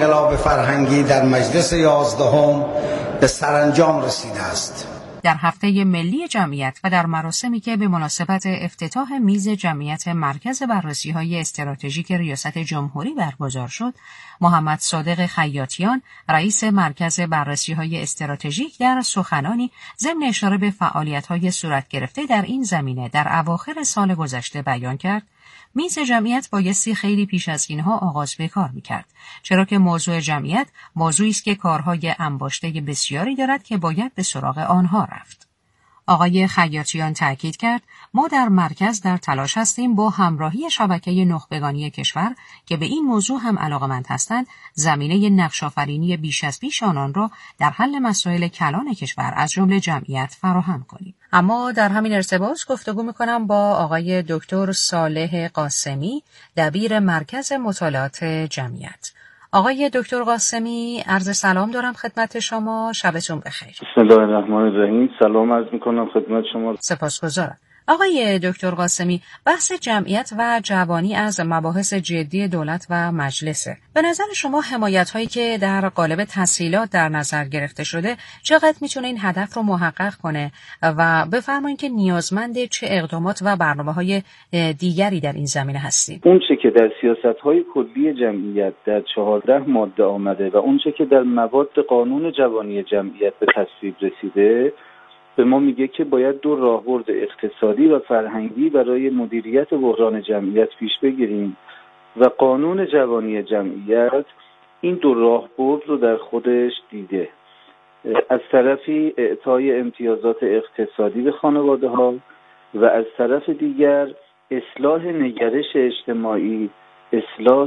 انقلاب فرهنگی در مجلس 11 به سرانجام رسیده است. در هفته ملی جمعیت و در مراسمی که به مناسبت افتتاح میز جمعیت مرکز بررسی‌های استراتژیک ریاست جمهوری برگزار شد، محمد صادق خیاطیان، رئیس مرکز بررسی‌های استراتژیک، در سخنانی ضمن اشاره به فعالیت‌های صورت گرفته در این زمینه در اواخر سال گذشته بیان کرد میز جمعیت بایستی خیلی پیش از اینها آغاز به کار می‌کرد، چرا که موضوع جمعیت موضوعی است که کارهای انباشته بسیاری دارد که باید به سراغ آنها رفت. آقای خیاطیان تأکید کرد ما در مرکز در تلاش هستیم با همراهی شبکه نخبگانی کشور که به این موضوع هم علاقه‌مند هستند زمینه نقش‌آفرینی بیش از پیش آنان را در حل مسائل کلان کشور از جمله جمعیت فراهم کنیم. اما در همین ارتباط گفتگو می‌کنم با آقای دکتر صالح قاسمی، دبیر مرکز مطالعات جمعیت. آقای دکتر قاسمی، عرض سلام دارم خدمت شما، شبتون بخیر. بسم الله الرحمن الرحیم. سلام عرض میکنم خدمت شما. سپاسگزارم. آقای دکتر قاسمی، بحث جمعیت و جوانی از مباحث جدی دولت و مجلسه. به نظر شما حمایت‌هایی که در قالب تسهیلات در نظر گرفته شده چقدر میتونه این هدف رو محقق کنه و بفرمایید که نیازمند چه اقدامات و برنامه‌های دیگری در این زمینه هستید؟ اون چه که در سیاست‌های کلی جمعیت در 14 ماده آمده و اون چه که در مواد قانون جوانی جمعیت به تصویب رسیده به ما میگه که باید 2 راهبرد اقتصادی و فرهنگی برای مدیریت بحران جمعیت پیش بگیریم و قانون جوانی جمعیت این 2 راهبرد رو در خودش دیده. از طرفی اعطای امتیازات اقتصادی به خانواده‌ها و از طرف دیگر اصلاح نگرش اجتماعی، اصلاح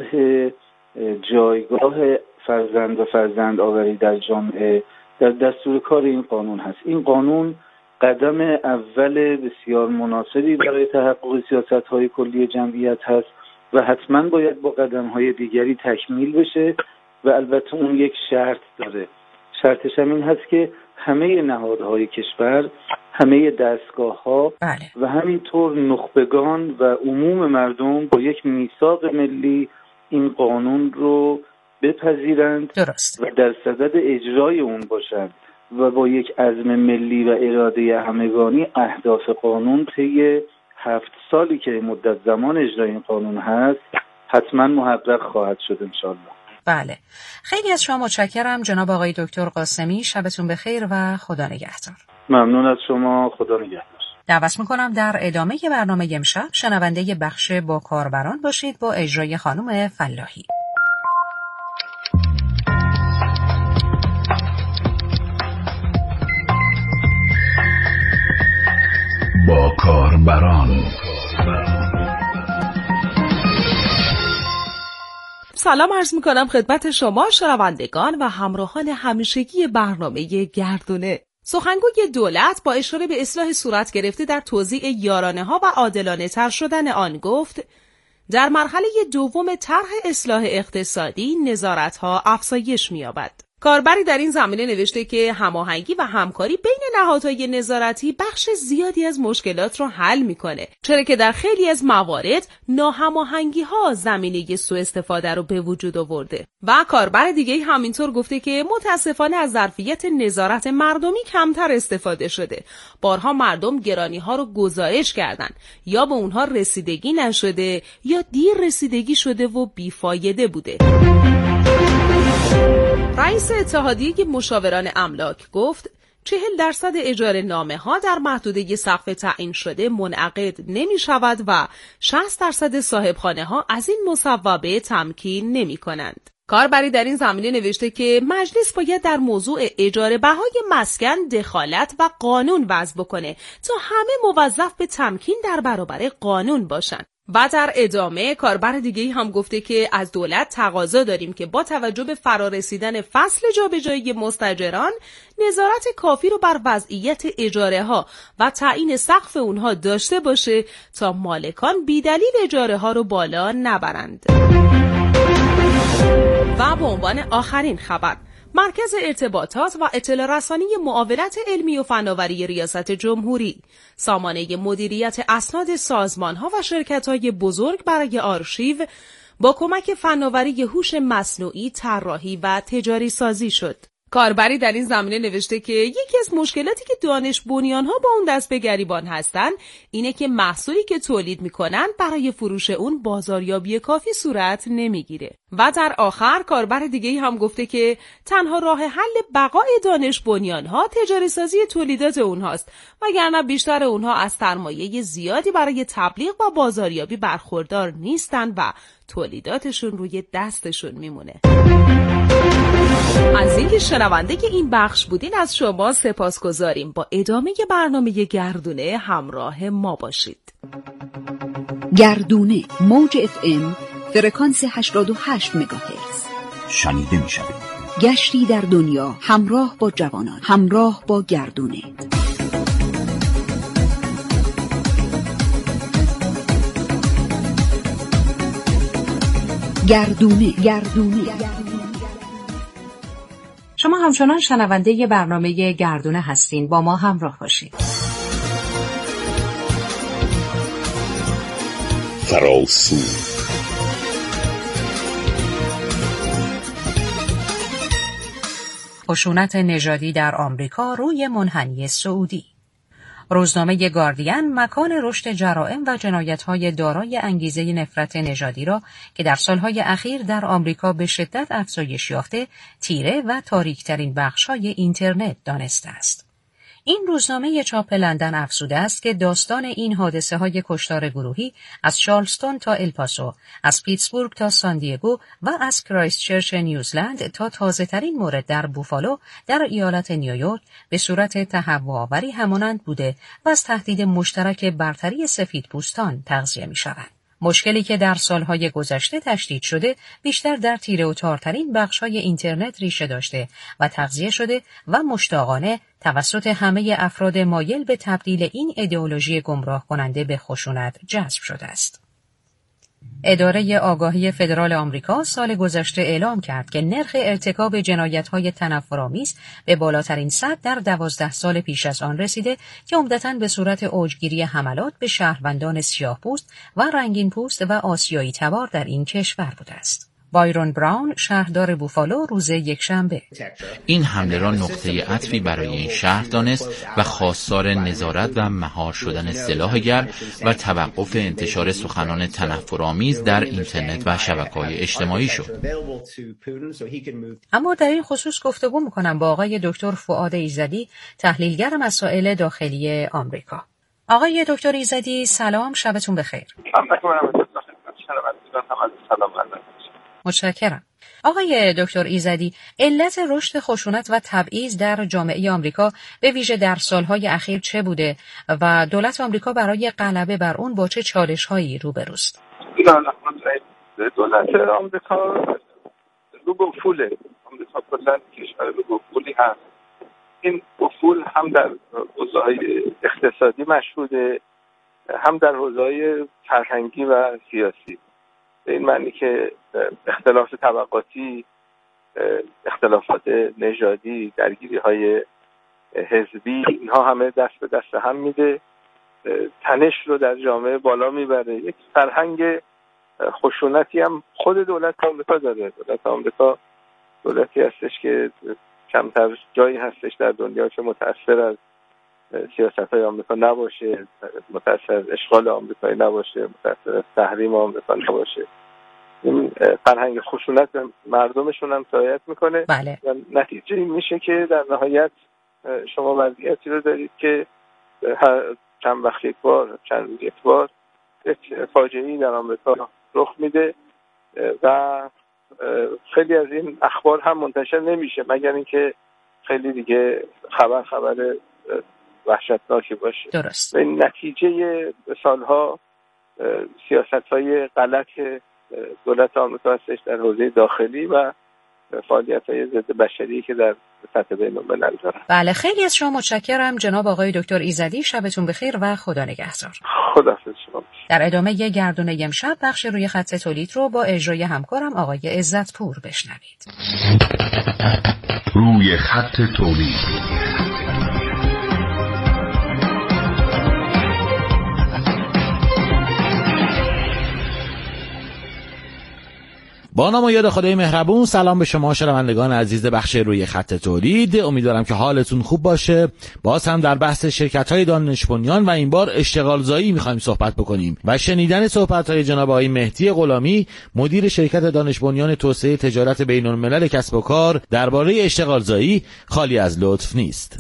جایگاه فرزند و فرزندآوری در جامعه در دستور کار این قانون هست. این قانون قدم اول بسیار مناسبی برای تحقق سیاست‌های کلی جمعیت هست و حتما باید با قدم‌های دیگری تکمیل بشه و البته اون یک شرط داره. شرطش هم این هست که همه نهادهای کشور، همه دستگاه‌ها و همینطور نخبگان و عموم مردم با یک میثاق ملی این قانون رو بپذیرند و در صدد اجرای اون باشند و با یک عزم ملی و اراده همگانی اهداف قانون طی 7 سالی که مدت زمان اجرای این قانون هست حتما محقق خواهد شد انشالله. بله، خیلی از شما متشکرم جناب آقای دکتر قاسمی، شبتون بخیر و خدا نگهدار. ممنون از شما، خدا نگهدار. دعوت میکنم در ادامه برنامه امشب شنونده بخش با کاربران باشید با اجرای خانم فلاحی. با کاربران. سلام عرض میکنم خدمت شما شنوندگان و همراهان همیشگی برنامه گردونه. سخنگوی دولت با اشاره به اصلاح صورت گرفته در توزیع یارانه ها و عادلانه تر شدن آن گفت در مرحله دوم طرح اصلاح اقتصادی نظارت ها افزایش می‌یابد. کاربری در این زمینه نوشته که هماهنگی و همکاری بین نهادهای نظارتی بخش زیادی از مشکلات را حل میکنه، چرا که در خیلی از موارد ناهماهنگی ها زمینه سوء استفاده رو به وجود آورده. و کاربر دیگه همینطور گفته که متاسفانه از ظرفیت نظارت مردمی کمتر استفاده شده. بارها مردم گرانی ها رو گزارش کردن، یا به اونها رسیدگی نشده یا دیر رسیدگی شده و بیفایده بوده. رئیس اتحادیه مشاوران املاک گفت 40% اجاره نامه ها در محدوده سقف تعیین شده منعقد نمی شود و 60% صاحبخانه ها از این مصوبه تمکین نمی کنند. کاربری در این زمینه نوشته که مجلس باید در موضوع اجاره بهای مسکن دخالت و قانون وضع بکنه تا همه موظف به تمکین در برابر قانون باشند. و در ادامه کاربر دیگه‌ای هم گفته که از دولت تقاضا داریم که با توجه به فرارسیدن فصل جابجایی مستاجران نظارت کافی رو بر وضعیت اجاره ها و تعیین سقف اونها داشته باشه تا مالکان بی‌دلیل اجاره ها رو بالا نبرند. و به عنوان آخرین خبر، مرکز ارتباطات و اطلاع رسانی معاونت علمی و فناوری ریاست جمهوری، سامانه مدیریت اسناد سازمان‌ها و شرکت‌های بزرگ برای آرشیو با کمک فناوری هوش مصنوعی طراحی و تجاری سازی شد. کاربری در این زمینه نوشته که یکی از مشکلاتی که دانش بنیان‌ها با اون دست به گریبان هستن اینه که محصولی که تولید میکنن برای فروش اون بازاریابی کافی صورت نمیگیره. و در آخر کاربر دیگه‌ای هم گفته که تنها راه حل بقای دانش بنیان‌ها تجاری سازی تولیدات اونهاست، وگرنه بیشتر اونها از سرمایه زیادی برای تبلیغ و بازاریابی برخوردار نیستن و تولیداتشون روی دستشون میمونه. از اینکه شنونده که این بخش بودین از شما سپاسگزاریم. با ادامه برنامه گردونه همراه ما باشید. گردونه موج FM فرکانس 88 مگاهرتز شنیده می شود. گشتی در دنیا همراه با جوانان، همراه با گردونه. گردونه. شما همچنان شنونده برنامه گردونه هستین، با ما همراه باشید. فراسو خشونت نژادی در آمریکا روی منحنی سعودی. روزنامه گاردین مکان رشد جرائم و جنایت‌های دارای انگیزه نفرت نژادی را که در سالهای اخیر در آمریکا به شدت افزایش یافته، تیره و تاریک‌ترین بخش‌های اینترنت دانسته است. این روزنامه چاپ لندن افزوده است که داستان این حادثه‌های کشتار گروهی از چارلستون تا الپاسو، از پیتسبورگ تا ساندیگو و از کرایستچرچ نیوزلند تا تازه‌ترین مورد در بوفالو در ایالت نیویورک به صورت تهوع‌آوری همانند بوده و از تهدید مشترک برتری سفیدپوستان تغذیه می‌شوند. مشکلی که در سالهای گذشته تشدید شده بیشتر در تیره و تارترین بخش‌های اینترنت ریشه داشته و تغذیه شده و مشتاقانه توسط همه افراد مایل به تبدیل این ایدئولوژی گمراه کننده به خشونت جذب شده است. اداره آگاهی فدرال آمریکا سال گذشته اعلام کرد که نرخ ارتکاب جنایت‌های تنفرآمیز به بالاترین سطح در 12 سال پیش از آن رسیده که عمدتاً به صورت اوجگیری حملات به شهروندان سیاه‌پوست و رنگین‌پوست و آسیایی تبار در این کشور بوده است. بایرون براون، شهردار بوفالو، روز یکشنبه این حمله را نقطه عطفی برای این شهر دانست و خواستار نظارت و مهار شدن سلاح گرم و توقف انتشار سخنان تنفرآمیز در اینترنت و شبکه‌های اجتماعی شد. اما در این خصوص گفتگو می‌کنم با آقای دکتر فؤاد ایزدی، تحلیلگر مسائل داخلی آمریکا. آقای دکتر ایزدی سلام، شبتون بخیر. متشکرم. آقای دکتر ایزدی، علت رشد خشونت و تبعیض در جامعه آمریکا به ویژه در سالهای اخیر چه بوده و دولت آمریکا برای غلبه بر اون با چه چالش‌هایی روبروست؟ دولت آمریکا رو به افول آمریکا کلاً کشور رو به افولی هست. این افول هم در حوزه‌های اقتصادی مشهوده، هم در حوزه‌های فرهنگی و سیاسی. به این معنی که اختلاف طبقاتی، اختلافات نژادی، درگیری‌های حزبی، اینها همه دست به دست هم میده، تنش رو در جامعه بالا میبره. یک فرهنگ خشونتی هم خود دولت آمریکا داره. دولت آمریکا دولتی هستش که کمتر جایی هستش در دنیا که متأثر از سیاست‌های آمریکا نباشه، متأثر از اشغال آمریکایی نباشه، متأثر از تحریم آمریکا نباشه. این فرهنگ خشونت مردمشون هم سرایت میکنه. بله. و نتیجه این میشه که در نهایت شما وضعیتی رو دارید که چند وقت یک بار، چند روز یک بار یک فاجعه‌ای در آمریکا رخ میده و خیلی از این اخبار هم منتشر نمیشه مگر اینکه خیلی دیگه خبر وحشتناکی باشه. درست. و این نتیجه سالها سیاست‌های غلط دولت آمریکا هستش در حوزه داخلی و فعالیت‌های ضد بشری که در سطح بین‌الملل داره. بله، خیلی از شما متشکرم جناب آقای دکتر ایزدی، شبتون بخیر و خدا نگهدار. خداحافظ شما. در ادامه گردونه امشب بخش روی خط تولید رو با اجرای همکارم آقای عزتپور بشنوید. روی خط تولید. با نام و یاد خدای مهربون. سلام به شما شنوندگان عزیز بخش روی خط تولید. امیدوارم که حالتون خوب باشه. باز هم در بحث شرکت‌های دانش بنیان و این بار اشتغال زایی می‌خوایم صحبت بکنیم و شنیدن صحبت‌های جناب آقای مهدی غلامی، مدیر شرکت دانش بنیان توسعه تجارت بین‌الملل کسب و کار، درباره اشتغال زایی خالی از لطف نیست.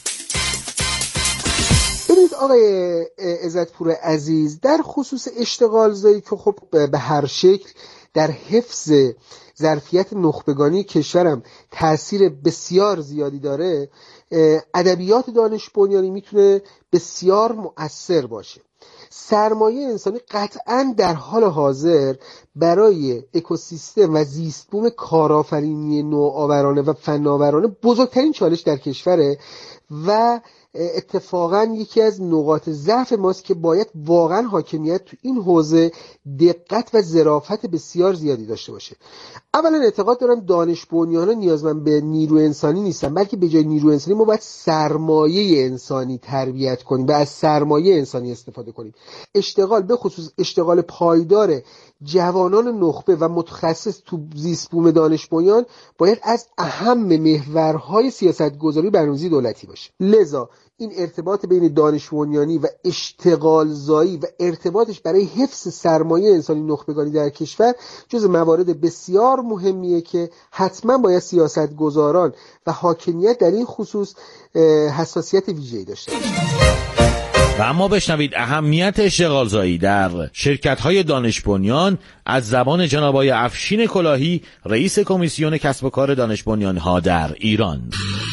ببینید آقای عزتپور عزیز، در خصوص اشتغال زایی که خب به هر شکل در حفظ ظرفیت نخبگانی کشورم تأثیر بسیار زیادی داره، ادبیات دانش بنیانی میتونه بسیار مؤثر باشه. سرمایه انسانی قطعاً در حال حاضر برای اکوسیستم و زیست بوم کارآفرینی نوآورانه و فناورانه بزرگترین چالش در کشوره و اتفاقاً یکی از نقاط ضعف ماست که باید واقعاً حاکمیت تو این حوزه دقت و ظرافت بسیار زیادی داشته باشه. اولا اعتقاد دارم دانش بنیان‌ها نیازمند به نیرو انسانی نیستن، بلکه به جای نیرو انسانی ما باید سرمایه انسانی تربیت کنیم و از سرمایه انسانی استفاده کنیم. اشتغال، به خصوص اشتغال پایدار جوانان نخبه و متخصص تو زیست بوم دانش بنیان باید از اهم محورهای سیاست‌گذاری برنامه‌ریزی دولتی باشه. لذا این ارتباط بین دانش بنیانی و اشتغال زایی و ارتباطش برای حفظ سرمایه انسانی نخبگانی در کشور جز موارد بسیار مهمیه که حتما باید سیاستگزاران و حاکمیت در این خصوص حساسیت ویژه‌ای داشته باشند. و اما بشنوید اهمیت اشتغال زایی در شرکت‌های دانش بنیان از زبان جناب آقای افشین کلاهی، رئیس کمیسیون کسب و کار دانش بنیان‌ها در ایران.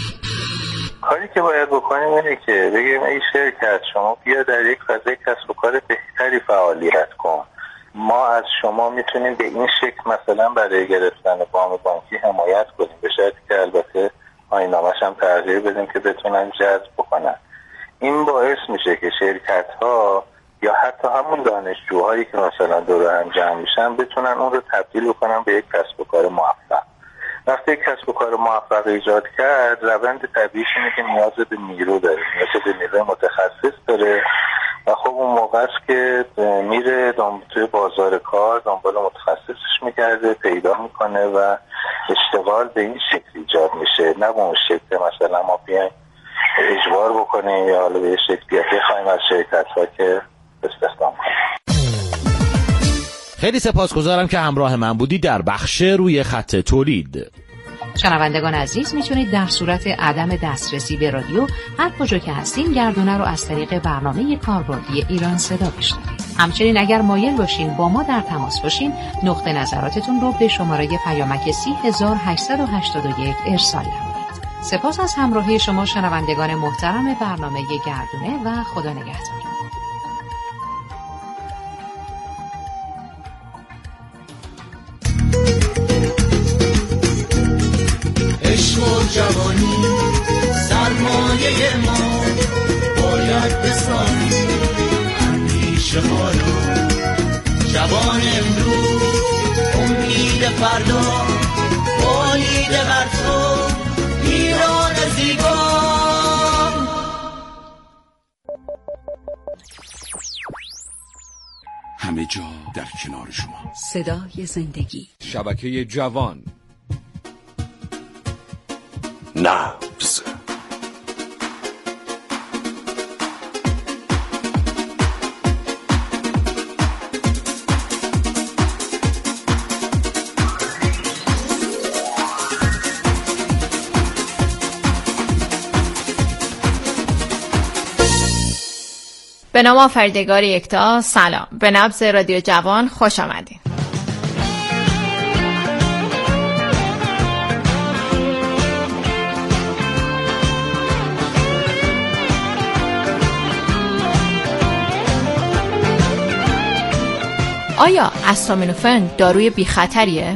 کاری که باید بکنیم اینه که بگیم ای شرکت، شما بیا در یک فضای کسب و کار بهتری فعالیت کن. ما از شما میتونیم به این شکل مثلا برای گرفتن وام بانکی حمایت کنیم، به شرطی که البته آیین‌نامه‌اش هم تغییر بدیم که بتونن جذب بکنن. این باعث میشه که شرکت‌ها یا حتی همون دانشجوهایی که مثلا دور هم جمع میشن بتونن اون رو تبدیل بکنن به یک کسب و کار موفق. وقتی یک کسب و کار موفق ایجاد کرد، روند طبیعیش اینه که نیاز به نیرو داره، نیاز به نیروی متخصص داره و خب اون موقع است که میره توی بازار کار دنبال متخصصش میگرده، پیدا میکنه و اشتغال به این شکل ایجاد میشه، نه به اون شکل مثلا ما بیایم اجبار بکنیم یا حالا به شکلی بخوایم از شرکت‌ها که استخدام کنیم. خیلی سپاسگزارم که همراه من بودی در بخش روی خط تولید. شنوندگان عزیز، میتونید در صورت عدم دسترسی به رادیو هر کجا که هستین گردونه رو از طریق برنامه کاربردی ایران صدا بشنوید. همچنین اگر مایل باشین با ما در تماس باشین، نقطه نظراتتون رو به شماره پیامک 3881 ارسال نمایید. سپاس از همراهی شما شنوندگان محترم برنامه گردونه و خدا نگهدار. عشق و جوانی سرمایه ما باید بسازیم اندیشه ها رو. جوان امروز امید فردا، بالید بر تو ایران زیبا. همه جا در کنار شما. صدای زندگی. شبکه جوان. نبض. به نام آفریدگار یکتا، سلام. به نبض رادیو جوان خوش آمدین. آیا استامینوفن داروی بی خطریه؟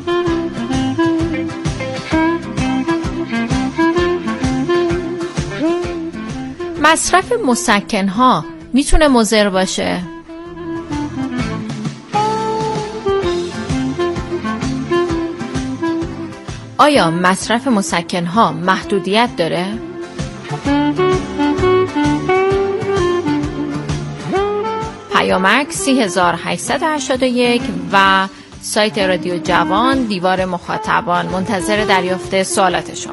مصرف مسکن‌ها میتونه مضر باشه؟ آیا مصرف مسکن‌ها محدودیت داره؟ پیامک 3881 و سایت رادیو جوان دیوار مخاطبان منتظر دریافت سوالات شما.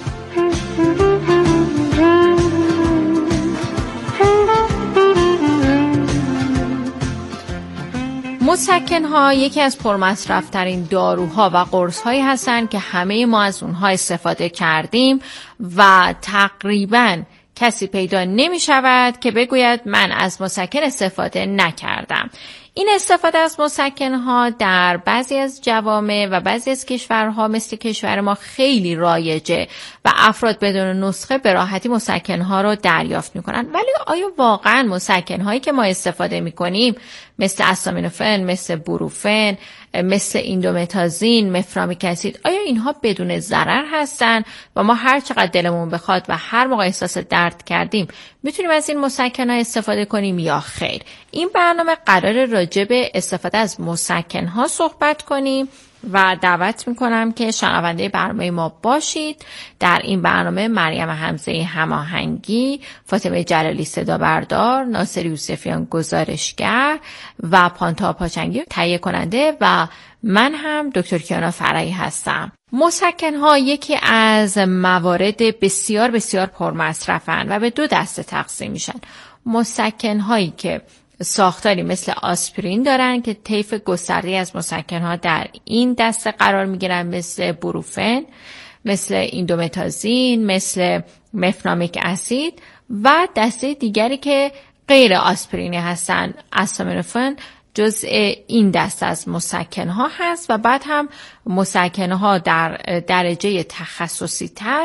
مسکن‌ها یکی از پرمصرف‌ترین داروها و قرص‌هایی هستند که همه ما از اونها استفاده کردیم و تقریباً کسی پیدا نمی شود که بگوید من از مسکن استفاده نکردم. این استفاده از مسکن‌ها در بعضی از جوامع و بعضی از کشورها مثل کشور ما خیلی رایجه و افراد بدون نسخه به راحتی مسکن‌ها رو دریافت می‌کنند. ولی آیا واقعاً مسکن‌هایی که ما استفاده می‌کنیم مثل آستامینوفن، مثل بروفن، مثل ایندومتازین، مفرامیک اسید، آیا اینها بدون ضرر هستن و ما هر چقدر دلمون بخواد و هر موقع احساس درد کردیم میتونیم از این مسکن‌ها استفاده کنیم یا خیر؟ این برنامه قرار راجع به استفاده از مسکن‌ها صحبت کنیم و دعوت میکنم که شنونده برنامه ما باشید. در این برنامه مریم حمزه هماهنگی، فاطمه جلالی صدا بردار، ناصر یوسفیان گزارشگر و پانتا پاچنگی تهیه کننده و من هم دکتر کیانا فرعی هستم. مسکن‌ها یکی از موارد بسیار بسیار پرمصرفن و به دو دسته تقسیم میشن. مسکن‌هایی که ساختاری مثل آسپرین دارن که طیف گسترده‌ای از مسکن‌ها در این دسته قرار میگیرن، مثل بروفن، مثل ایندومتازین، مثل مفرامیک اسید، و دسته دیگری که غیر آسپرینی هستن. آستامینوفن جزء این دسته از مسکن‌ها هست و بعد هم مسکن‌ها در درجه تخصصی تر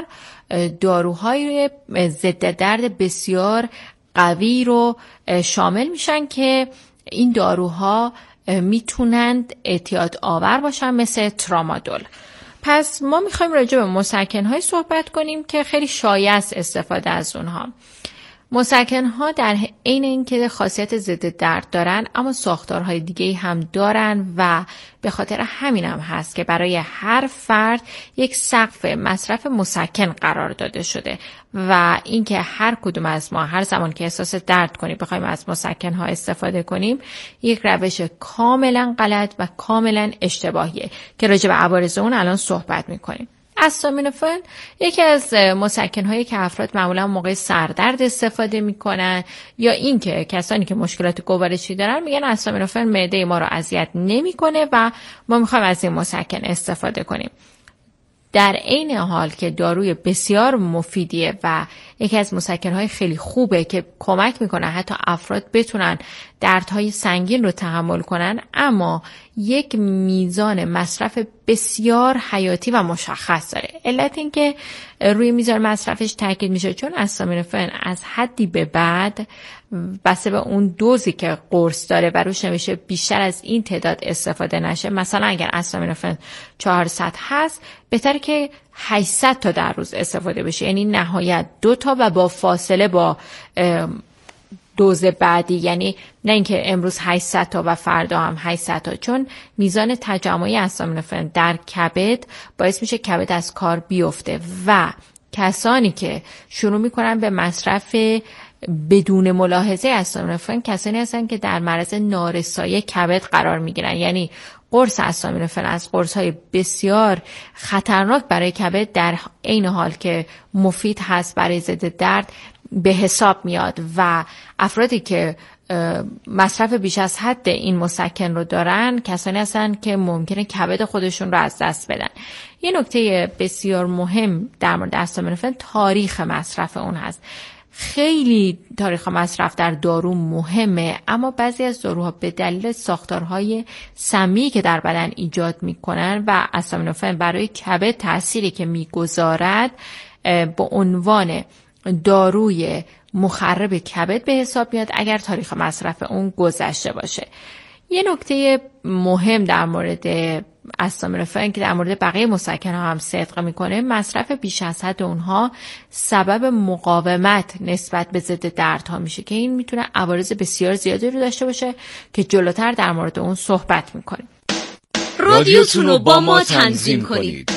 داروهای ضد درد بسیار قوی رو شامل میشن که این داروها میتونند اعتیاد آور باشن، مثل ترامادول. پس ما میخوایم راجع به مسکن‌های صحبت کنیم که خیلی شایع است استفاده از اونها. مسکن‌ها در عین اینکه خاصیت ضد درد دارن اما ساختارهای دیگه‌ای هم دارن و به خاطر همین هم هست که برای هر فرد یک سقف مصرف مسکن قرار داده شده و اینکه هر کدوم از ما هر زمان که احساس درد کنیم بخوایم از مسکن‌ها استفاده کنیم یک روش کاملا غلط و کاملا اشتباهیه که راجع به عوارض اون الان صحبت می‌کنیم. آستامینوفن یکی از مسکن‌هایی که افراد معمولا موقع سردرد استفاده میکنن یا اینکه کسانی که مشکلات گوارشی دارن میگن آستامینوفن معده ما رو اذیت نمیکنه و ما میخوایم از این مسکن استفاده کنیم. در عین حال که داروی بسیار مفیدیه و یکی از مسکن‌های خیلی خوبه که کمک میکنه حتی افراد بتونن دردهای سنگین رو تحمل کنن، اما یک میزان مصرف بسیار حیاتی و مشخص داره. علت این که روی میزان مصرفش تاکید میشه چون آستامینوفن از حدی به بعد بسته به اون دوزی که قرص داره و روش نمیشه بیشتر از این تعداد استفاده نشه. مثلا اگر آستامینوفن 400 هست بهتره که 800 تا در روز استفاده بشه، یعنی نهایت 2 تا و با فاصله با دوز بعدی، یعنی نه اینکه امروز 800 تا و فردا هم 800 تا، چون میزان تجمعی آستامینوفن در کبد باعث میشه کبد از کار بیفته و کسانی که شروع میکنن به مصرف بدون ملاحظه آستامینوفن کسانی هستن که در معرض نارسایی کبد قرار میگیرن. یعنی قرص آستامینوفن از قرص‌های بسیار خطرناک برای کبد در عین حال که مفید هست برای ضد درد به حساب میاد و افرادی که مصرف بیش از حد این مسکن رو دارن کسانی هستن که ممکنه کبد خودشون رو از دست بدن. یه نکته بسیار مهم در مورد آستامینوفن تاریخ مصرف اون هست. خیلی تاریخ مصرف در دارو مهمه، اما بعضی از داروها به دلیل ساختارهای سمی که در بدن ایجاد میکنن و آستامینوفن برای کبد تأثیری که میگذارد به عنوان داروی مخرب کبد به حساب میاد اگر تاریخ مصرف اون گذشته باشه. یه نکته مهم در مورد آستامینوفن که در مورد بقیه مسکن‌ها هم صدق میکنه، مصرف بیش از حد اونها سبب مقاومت نسبت به ضد دردها میشه که این میتونه عوارض بسیار زیادی رو داشته باشه که جلوتر در مورد اون صحبت میکنیم. رادیوتون رو با ما تنظیم کنید.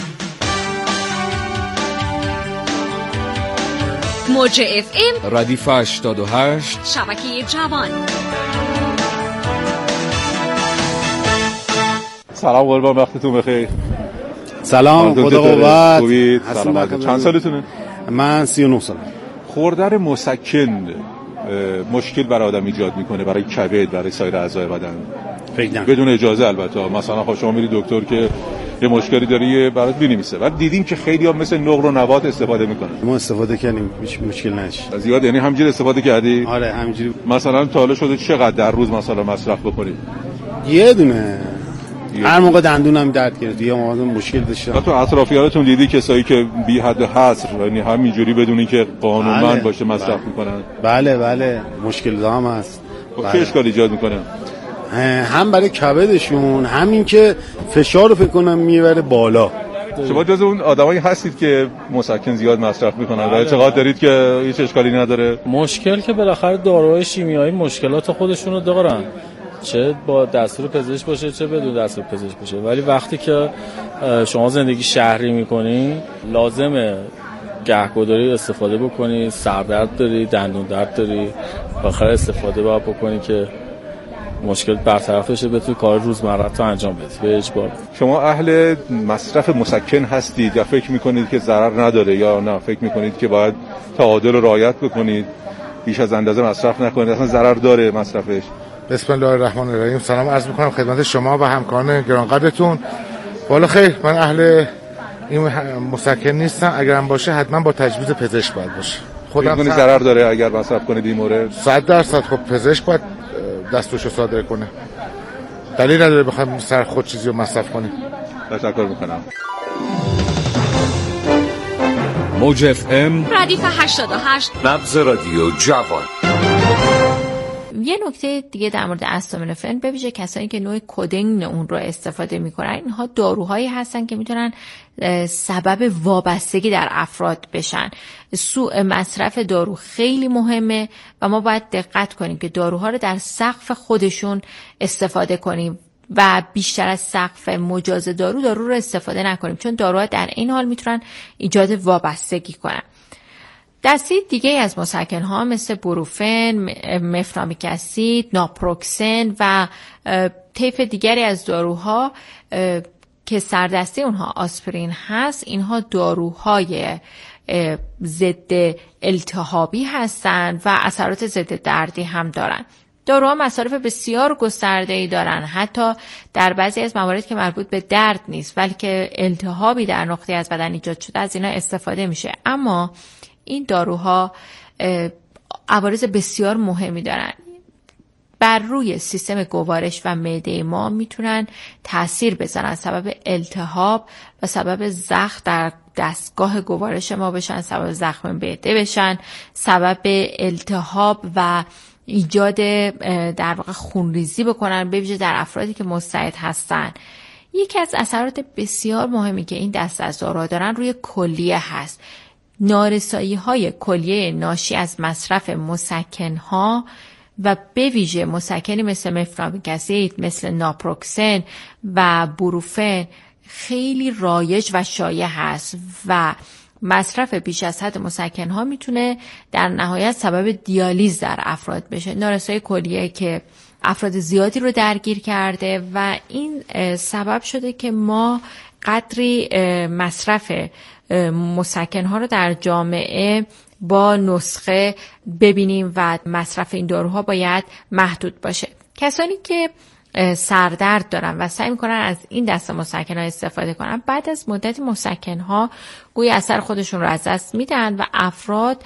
موج اف ام ردیف 88 شبکه جوان. سلام قربان، وقتتون بخیر. سلام، خدا قوت. سلامت. چند سالتونه؟ من 39 سالم. خوردن مسکن مشکل برای آدم ایجاد میکنه، برای کبد، برای سایر اعضای بدن؟ بدون اجازه البته. مثلا خب شما میری دکتر که یه مشکلی داری برات بنویسه، بعد دیدیم که خیلی‌ها مثل نقل و نبات استفاده میکنن. ما استفاده کردیم، هیچ مشکل نشه. زیاد یعنی همینجوری استفاده کردی؟ آره همینجوری. مثلا تا حالا شده چقدر در روز مثلا مصرف بکنید؟ یه دونه. هر موقع دندونم درد گرفت یا موقع مشکل داشتم. تو اطرافیانتون دیدی کسایی که بی حد حصر، یعنی همینجوری بدونی که قانونمند باشه مصرف میکنن؟ بله مشکل دام هست. چه اشکال ایجاد میکنه؟ هم برای کبدشون، همین که فشار رو فکر کنم میبره بالا. شما جز اون آدمایی هستید که مسکن زیاد مصرف میکنن و اعتقاد دارید که هیچ اشکالی نداره؟ مشکل که بالاخره داروهای شیمیایی مشکلات خودشون رو دارن، چه با دستور پزشک باشه چه بدون دستور پزشک باشه، ولی وقتی که شما زندگی شهری میکنی لازمه گهگداری استفاده بکنی. سردرد داری، دندون درد داری، بالاخره استفاده باید بکنی که مشکل برطرف بشه، بتونی کار روزمره تو انجام بدی به اجبار. شما اهل مصرف مسکن هستید یا فکر میکنید که ضرر نداره، یا نه فکر میکنید که باید تعادل رو رعایت بکنید، بیش از اندازه مصرف نکنید، اصلا ضرر داره مصرفش؟ بسم الله الرحمن الرحیم. سلام عرض میکنم خدمت شما و همکاران گرانقدرتون. والا خیر، من اهل این مسکن نیستم. اگرم باشه حتما با تجویز پزشک باید باشه. خودم ضرر داره اگر مصرف کنید این مورد؟ 100% خب پزشک باید دستورشو صادر کنه. دلیل نداره بخوایم سر خود چیزی رو مصرف کنیم. تشکر میکنم. موج اف ام ردیف 88 نبض رادیو جوان. یه نکته دیگه در مورد استامینوفن، به ویژه کسایی که نوع کدین اون رو استفاده میکنن، اینها داروهایی هستن که میتونن سبب وابستگی در افراد بشن. سوء مصرف دارو خیلی مهمه و ما باید دقت کنیم که داروها رو در سقف خودشون استفاده کنیم و بیشتر از سقف مجاز دارو رو استفاده نکنیم، چون داروها در این حال میتونن ایجاد وابستگی کنن. دسته دیگه از مسکن ها مثل بروفن، مفنامیک اسید، ناپروکسن و طیف دیگری از داروها که سردسته اونها آسپرین هست، اینها داروهای ضد التهابی هستند و اثرات ضد دردی هم دارن. داروها مصارف بسیار گسترده‌ای دارن، حتی در بعضی از موارد که مربوط به درد نیست ولی که التهابی در نقطه از بدن ایجاد شده از اینا استفاده میشه. اما این داروها عوارض بسیار مهمی دارن. بر روی سیستم گوارش و معده ما میتونن تأثیر بذارن، سبب التهاب و سبب زخم در دستگاه گوارش ما بشن، سبب زخم معده بشن، سبب التهاب و ایجاد در واقع خونریزی بکنن، به ویژه در افرادی که مستعد هستن. یکی از اثرات بسیار مهمی که این دسته از داروها دارن روی کلیه هست. نارسایی‌های کلیه ناشی از مصرف مسکن‌ها و به ویژه مسکنی مثل مفنامیک اسید، مثل ناپروکسن و بروفن خیلی رایج و شایع هست و مصرف بیش از حد مسکن‌ها میتونه در نهایت سبب دیالیز در افراد بشه. نارسایی کلیه که افراد زیادی رو درگیر کرده و این سبب شده که ما قدری مصرف مسکن‌ها رو در جامعه با نسخه ببینیم و مصرف این داروها باید محدود باشه. کسانی که سردرد دارن و سعی میکنن از این دسته مسکن‌ها استفاده کنن، بعد از مدتی مسکن‌ها گویا اثر خودشون رو از دست میدن و افراد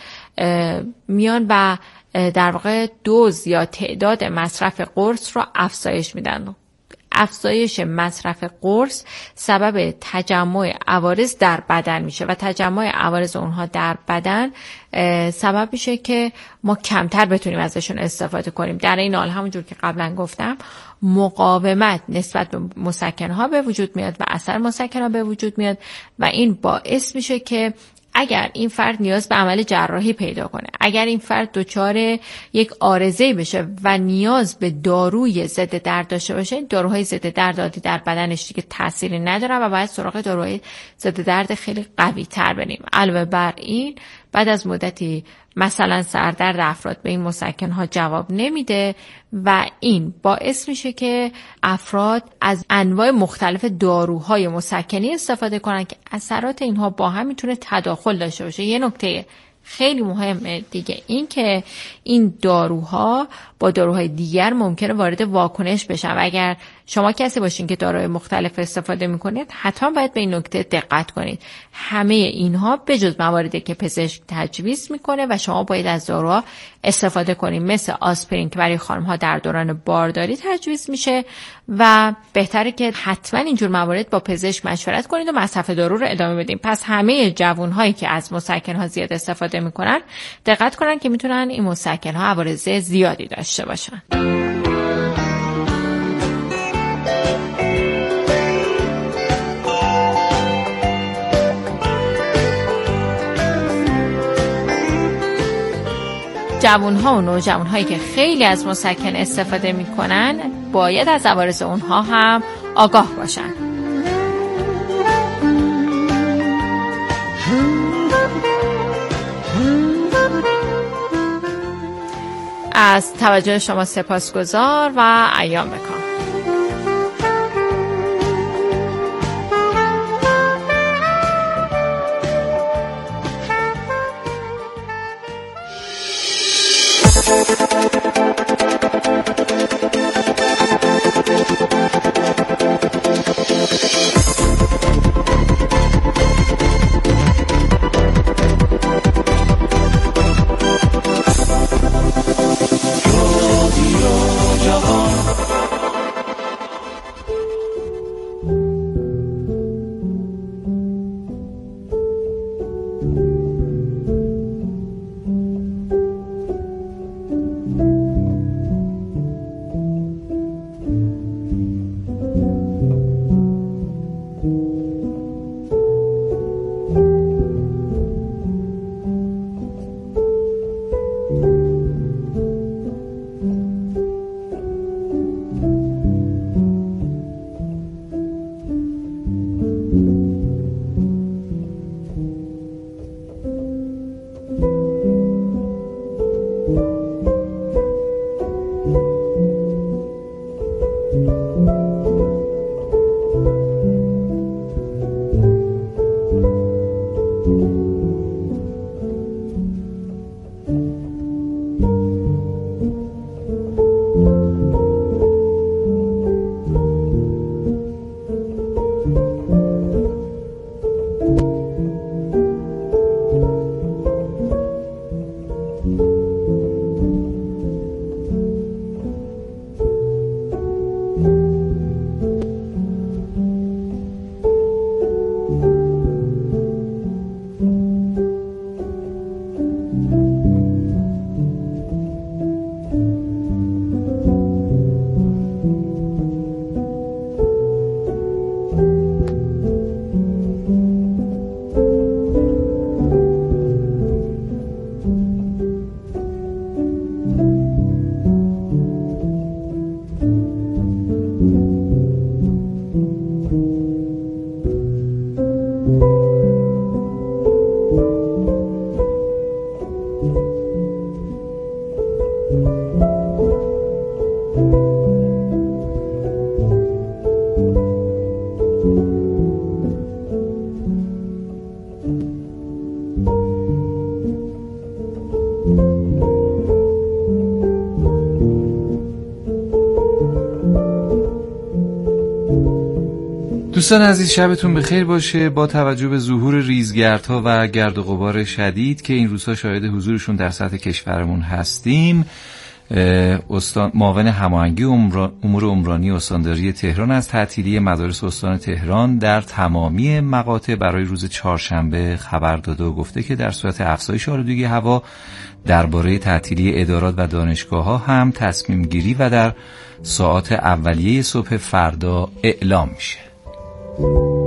میان و در واقع دوز یا تعداد مصرف قرص رو افزایش میدن. افزایش مصرف قرص سبب تجمع عوارض در بدن میشه و تجمع عوارض اونها در بدن سبب میشه که ما کمتر بتونیم ازشون استفاده کنیم. در این حال همونجور که قبلا گفتم مقاومت نسبت به مسکن‌ها به وجود میاد و اثر مسکن‌ها به وجود میاد و این باعث میشه که اگر این فرد نیاز به عمل جراحی پیدا کنه، اگر این فرد دچار یک عارضه‌ای بشه و نیاز به داروی ضد درد داشته باشه، این داروهای ضد درد عادی در بدنش دیگه تأثیری ندارن و باید سراغ داروهای ضد درد خیلی قوی تر بریم. علاوه بر این بعد از مدتی مثلا سردرد افراد به این مسکن‌ها جواب نمیده و این باعث میشه که افراد از انواع مختلف داروهای مسکنی استفاده کنن که اثرات اینها با هم میتونه تداخل داشته باشه. یه نکته خیلی مهمه دیگه این که این داروها با داروهای دیگر ممکنه وارد واکنش بشن و اگر شما کسی باشین که داروهای مختلف استفاده میکنید حتما باید به این نکته دقت کنید. همه اینها به جز مواردی که پزشک تجویز میکنه و شما باید از داروها استفاده کنید، مثل آسپرین که برای خانم‌ها در دوران بارداری تجویز میشه و بهتره که حتما اینجور موارد با پزشک مشورت کنید و مصرف دارو رو ادامه بدین. پس همه جوان‌هایی که از مسکن‌ها زیاد استفاده میکنن دقت کنن که میتونن این مسکن‌ها عوارض زیادی داشته باشن. جوان‌ها و نوجوان‌هایی که خیلی از مسکن استفاده میکنن باید از عوارض اونها هم آگاه باشن. از توجه شما سپاسگزار و ایام بکام. دوستان عزیز شبتون بخیر باشه. با توجه به ظهور ریزگردها و گرد و غبار شدید که این روزها شاهد حضورشون در سطح کشورمون هستیم، معاون هماهنگی امور عمرانی استانداری تهران از تعطیلی مدارس استان تهران در تمامی مقاطع برای روز چهارشنبه خبر داده و گفته که در صورت افزایش آلودگی هوا درباره تعطیلی ادارات و دانشگاه‌ها هم تصمیم گیری و در ساعات اولیه صبح فردا اعلام میشه.